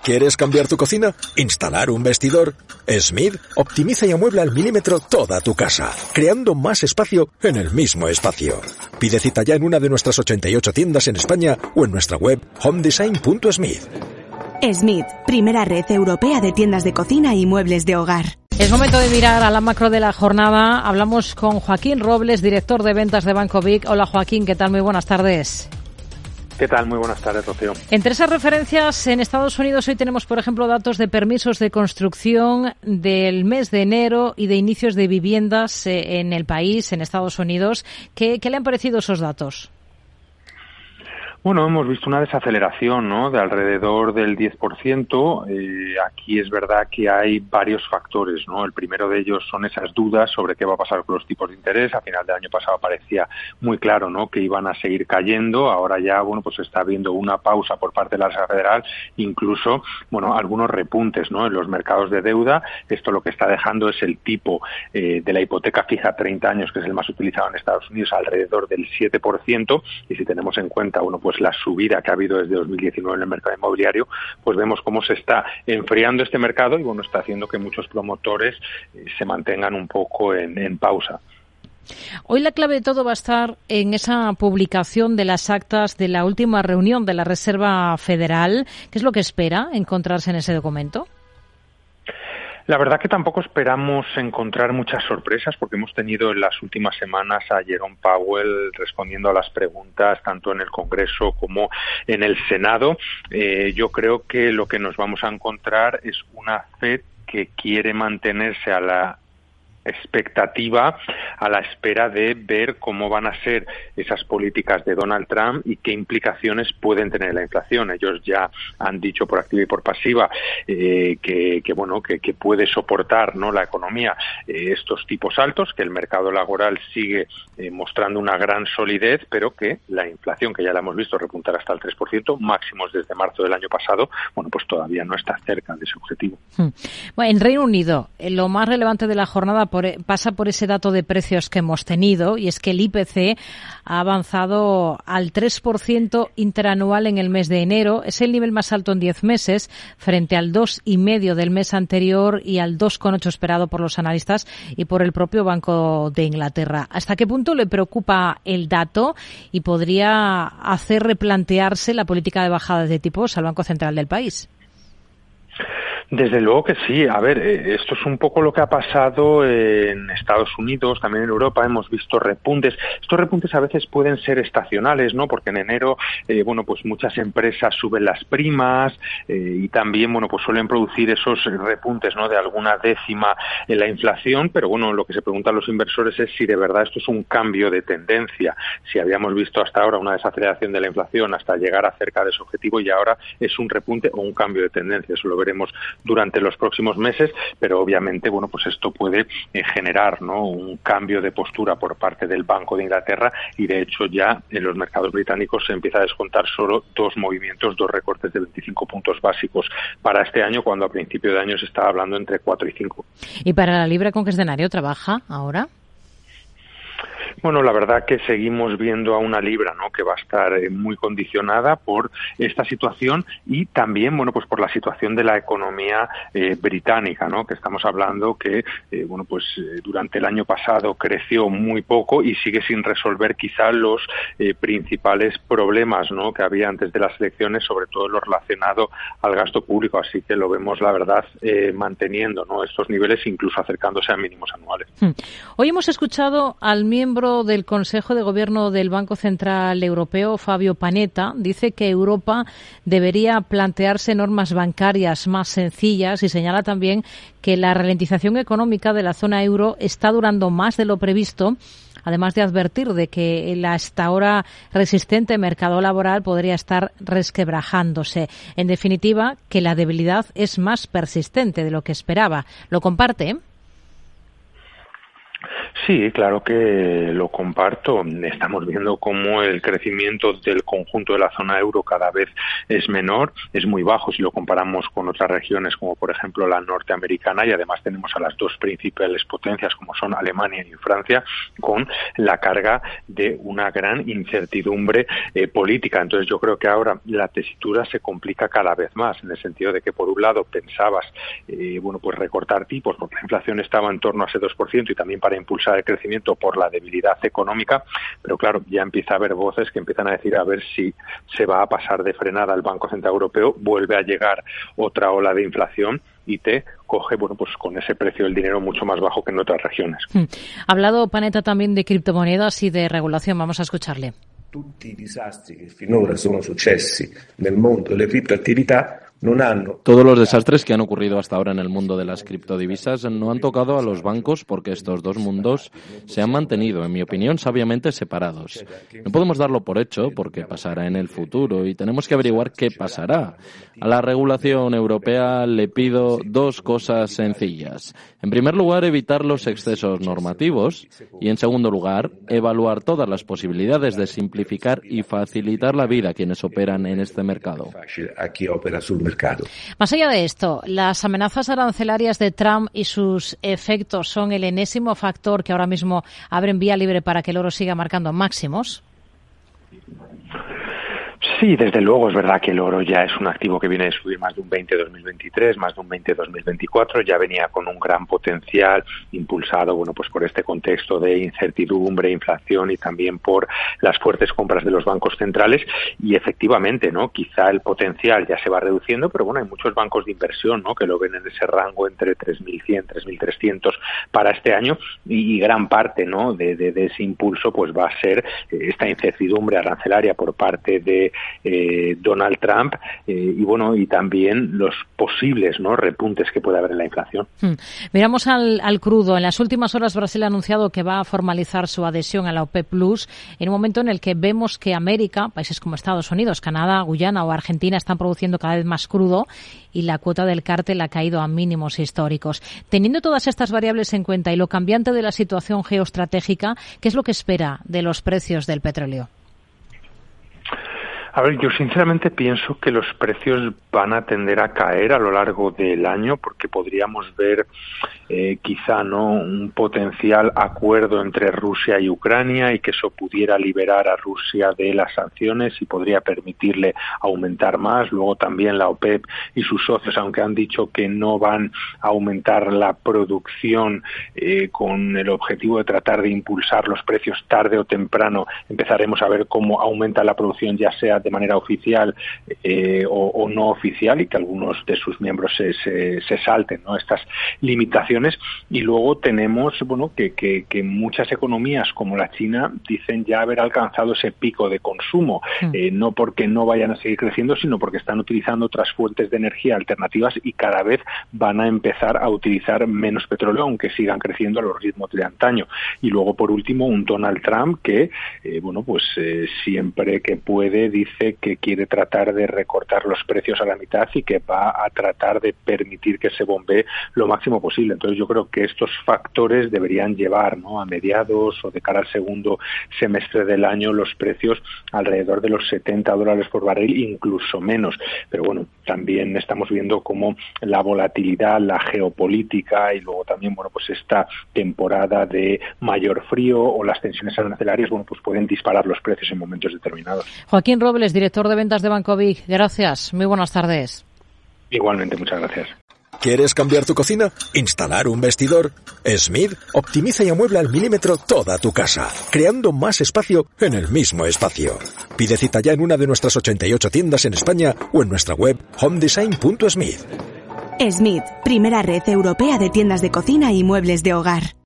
¿Quieres cambiar tu cocina? ¿Instalar un vestidor? Smith optimiza y amuebla al milímetro toda tu casa, creando más espacio en el mismo espacio. Pide cita ya en una de nuestras 88 tiendas en España o en nuestra web homedesign.smith. Smith, primera red europea de tiendas de cocina y muebles de hogar. Es momento de mirar a la macro de la jornada. Hablamos con Joaquín Robles, director de ventas de Banco Vic. Hola Joaquín, ¿qué tal? Muy buenas tardes. ¿Qué tal? Muy buenas tardes, Rocío. Entre esas referencias, en Estados Unidos hoy tenemos, por ejemplo, datos de permisos de construcción del mes de enero y de inicios de viviendas en el país, en Estados Unidos. ¿Qué le han parecido esos datos? Bueno, hemos visto una desaceleración, ¿no?, de alrededor del 10%. Aquí es verdad que hay varios factores, ¿no? El primero de ellos son esas dudas sobre qué va a pasar con los tipos de interés. A final del año pasado parecía muy claro, ¿no?, que iban a seguir cayendo. Ahora ya, bueno, pues está habiendo una pausa por parte de la Reserva Federal, incluso, bueno, algunos repuntes, ¿no?, en los mercados de deuda. Esto lo que está dejando es el tipo de la hipoteca fija a 30 años, que es el más utilizado en Estados Unidos, alrededor del 7%. Y si tenemos en cuenta, bueno, pues la subida que ha habido desde 2019 en el mercado inmobiliario, pues vemos cómo se está enfriando este mercado y bueno, está haciendo que muchos promotores se mantengan un poco en pausa. Hoy la clave de todo va a estar en esa publicación de las actas de la última reunión de la Reserva Federal. ¿Qué es lo que espera encontrarse en ese documento? La verdad que tampoco esperamos encontrar muchas sorpresas porque hemos tenido en las últimas semanas a Jerome Powell respondiendo a las preguntas tanto en el Congreso como en el Senado. Yo creo que lo que nos vamos a encontrar es una Fed que quiere mantenerse a la expectativa, a la espera de ver cómo van a ser esas políticas de Donald Trump y qué implicaciones pueden tener la inflación. Ellos ya han dicho por activa y por pasiva que puede soportar, ¿no?, la economía estos tipos altos, que el mercado laboral sigue mostrando una gran solidez, pero que la inflación, que ya la hemos visto repuntar hasta el 3%, máximos desde marzo del año pasado, bueno, pues todavía no está cerca de ese objetivo. Bueno, en Reino Unido, lo más relevante de la jornada pasa por ese dato de precios que hemos tenido, y es que el IPC ha avanzado al 3% interanual en el mes de enero. Es el nivel más alto en 10 meses, frente al 2,5% del mes anterior y al 2,8% esperado por los analistas y por el propio Banco de Inglaterra. ¿Hasta qué punto le preocupa el dato y podría hacer replantearse la política de bajada de tipos al Banco Central del país? Desde luego que sí. A ver, esto es un poco lo que ha pasado en Estados Unidos, también en Europa. Hemos visto repuntes. Estos repuntes a veces pueden ser estacionales, ¿no? Porque en enero, pues muchas empresas suben las primas y también, bueno, pues suelen producir esos repuntes, ¿no?, de alguna décima en la inflación. Pero bueno, lo que se preguntan los inversores es si de verdad esto es un cambio de tendencia. Si habíamos visto hasta ahora una desaceleración de la inflación hasta llegar a cerca de su objetivo y ahora es un repunte o un cambio de tendencia. Eso lo veremos durante los próximos meses, pero obviamente, bueno, pues esto puede generar, ¿no?, un cambio de postura por parte del Banco de Inglaterra y de hecho ya en los mercados británicos se empieza a descontar solo dos recortes de 25 puntos básicos para este año, cuando a principio de año se estaba hablando entre 4 y 5. ¿Y para la libra con qué escenario trabaja ahora? Bueno, la verdad que seguimos viendo a una libra, ¿no?, que va a estar muy condicionada por esta situación y también, bueno, pues por la situación de la economía británica, ¿no?, que estamos hablando que, durante el año pasado creció muy poco y sigue sin resolver quizá los principales problemas, ¿no?, que había antes de las elecciones, sobre todo lo relacionado al gasto público. Así que lo vemos, la verdad, manteniendo, ¿no?, estos niveles, incluso acercándose a mínimos anuales. Hoy hemos escuchado al miembro del Consejo de Gobierno del Banco Central Europeo, Fabio Panetta. Dice que Europa debería plantearse normas bancarias más sencillas y señala también que la ralentización económica de la zona euro está durando más de lo previsto, además de advertir de que el hasta ahora resistente mercado laboral podría estar resquebrajándose. En definitiva, que la debilidad es más persistente de lo que esperaba. ¿Lo comparte? Sí, claro que lo comparto. Estamos viendo cómo el crecimiento del conjunto de la zona euro cada vez es menor, es muy bajo si lo comparamos con otras regiones como por ejemplo la norteamericana, y además tenemos a las dos principales potencias como son Alemania y Francia con la carga de una gran incertidumbre política. Entonces yo creo que ahora la tesitura se complica cada vez más, en el sentido de que por un lado pensabas pues recortar tipos porque la inflación estaba en torno a ese 2% y también para impulsar el crecimiento por la debilidad económica, pero claro, ya empieza a haber voces que empiezan a decir a ver si se va a pasar de frenada el Banco Central Europeo, vuelve a llegar otra ola de inflación y te coge, pues con ese precio del dinero mucho más bajo que en otras regiones. Ha hablado Panetta también de criptomonedas y de regulación, vamos a escucharle. Tutti i disastri che finora sono successi nel mondo delle criptoattività non hanno... Todos los desastres que han ocurrido hasta ahora en el mundo de las criptodivisas no han tocado a los bancos porque estos dos mundos se han mantenido, en mi opinión, sabiamente separados. No podemos darlo por hecho porque pasará en el futuro y tenemos que averiguar qué pasará. A la regulación europea le pido dos cosas sencillas. En primer lugar, evitar los excesos normativos y, en segundo lugar, evaluar todas las posibilidades de simplificar y facilitar la vida a quienes operan en este mercado. Más allá de esto, las amenazas arancelarias de Trump y sus efectos son el enésimo factor que ahora mismo abren vía libre para que el oro siga marcando máximos. Sí, desde luego es verdad que el oro ya es un activo que viene de subir más de un 20 2023, más de un 20 2024, ya venía con un gran potencial impulsado, pues por este contexto de incertidumbre, inflación y también por las fuertes compras de los bancos centrales y efectivamente, quizá el potencial ya se va reduciendo, pero hay muchos bancos de inversión, que lo ven en ese rango entre 3.100, 3.300 para este año y gran parte, de ese impulso pues va a ser esta incertidumbre arancelaria por parte de Donald Trump y también los posibles repuntes que puede haber en la inflación. Miramos al crudo. En las últimas horas Brasil ha anunciado que va a formalizar su adhesión a la OPEP Plus en un momento en el que vemos que América, países como Estados Unidos, Canadá, Guyana o Argentina están produciendo cada vez más crudo y la cuota del cártel ha caído a mínimos históricos. Teniendo todas estas variables en cuenta y lo cambiante de la situación geoestratégica, ¿qué es lo que espera de los precios del petróleo? A ver, yo sinceramente pienso que los precios van a tender a caer a lo largo del año porque podríamos ver quizá un potencial acuerdo entre Rusia y Ucrania y que eso pudiera liberar a Rusia de las sanciones y podría permitirle aumentar más. Luego también la OPEP y sus socios, aunque han dicho que no van a aumentar la producción con el objetivo de tratar de impulsar los precios tarde o temprano, empezaremos a ver cómo aumenta la producción ya sea de manera oficial o no oficial y que algunos de sus miembros se salten estas limitaciones. Y luego tenemos que muchas economías como la China dicen ya haber alcanzado ese pico de consumo, no porque no vayan a seguir creciendo, sino porque están utilizando otras fuentes de energía alternativas y cada vez van a empezar a utilizar menos petróleo, aunque sigan creciendo a los ritmos de antaño. Y luego, por último, un Donald Trump que siempre que puede dice que quiere tratar de recortar los precios a la mitad y que va a tratar de permitir que se bombee lo máximo posible. Entonces yo creo que estos factores deberían llevar a mediados o de cara al segundo semestre del año los precios alrededor de los $70 por barril, incluso menos. Pero también estamos viendo cómo la volatilidad, la geopolítica y luego también esta temporada de mayor frío o las tensiones arancelarias pueden disparar los precios en momentos determinados. Joaquín Robles, director de ventas de Banco Vic. Gracias. Muy buenas tardes. Igualmente, muchas gracias. ¿Quieres cambiar tu cocina? ¿Instalar un vestidor? Smith optimiza y amuebla al milímetro toda tu casa, creando más espacio en el mismo espacio. Pide cita ya en una de nuestras 88 tiendas en España o en nuestra web homedesign.smith. Smith, primera red europea de tiendas de cocina y muebles de hogar.